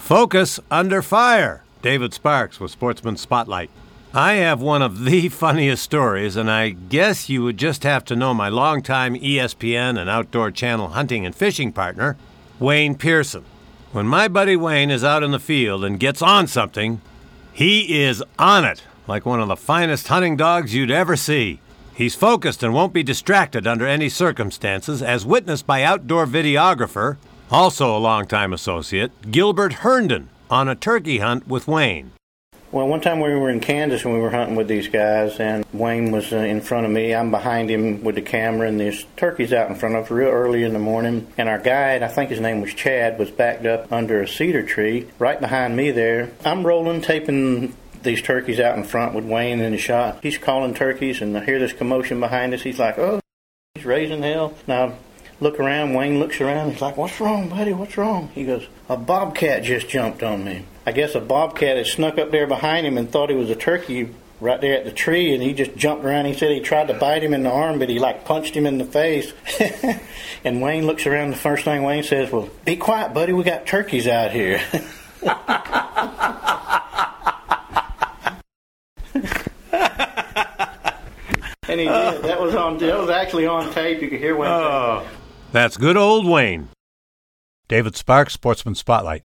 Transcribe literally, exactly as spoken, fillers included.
Focus under fire. David Sparks with Sportsman Spotlight. I have one of the funniest stories, and I guess you would just have to know my longtime E S P N and Outdoor Channel hunting and fishing partner, Wayne Pearson. When my buddy Wayne is out in the field and gets on something, he is on it, like one of the finest hunting dogs you'd ever see. He's focused and won't be distracted under any circumstances, as witnessed by outdoor videographer, also a longtime associate, Gilbert Herndon, on a turkey hunt with Wayne. Well, one time we were in Kansas and we were hunting with these guys, and Wayne was uh, in front of me. I'm behind him with the camera, and there's turkeys out in front of us real early in the morning. And our guide, I think his name was Chad, was backed up under a cedar tree right behind me there. I'm rolling, taping these turkeys out in front with Wayne in the shot. He's calling turkeys, and I hear this commotion behind us. He's like, oh, he's raising hell. Now, look around. Wayne looks around. He's like, what's wrong, buddy? What's wrong? He goes, a bobcat just jumped on me. I guess a bobcat had snuck up there behind him and thought he was a turkey right there at the tree, and he just jumped around. He said he tried to bite him in the arm, but he like punched him in the face. And Wayne looks around. The first thing Wayne says, well, be quiet, buddy. We got turkeys out here. And he did. That was on. That was actually on tape. You could hear Wayne. Oh, that's good old Wayne. David Sparks, Sportsman Spotlight.